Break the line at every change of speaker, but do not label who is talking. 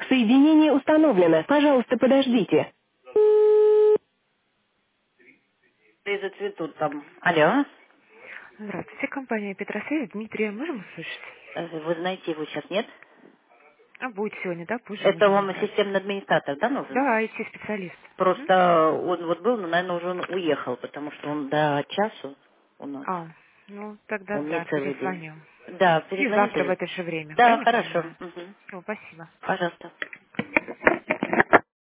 Соединение установлено. Пожалуйста, подождите. И зацветут там. Алло.
Здравствуйте, компания Петросвязь. Дмитрия, можем услышать?
Вы знаете, его сейчас нет?
А будет сегодня, да? Позже
Это
будем
вам
набирать.
системный администратор, да, нужен?
Да, IT-специалист. Мгм.
Просто он вот был, но, наверное, уже он уехал, потому что он до часу у нас.
А, ну тогда
Он не
да,
целый день.
перезвоню.
Да,
И завтра в
перезвоните.
это же время,
Да,
правильно
хорошо.
понимаю?
Мгм.
Все, спасибо.
Пожалуйста.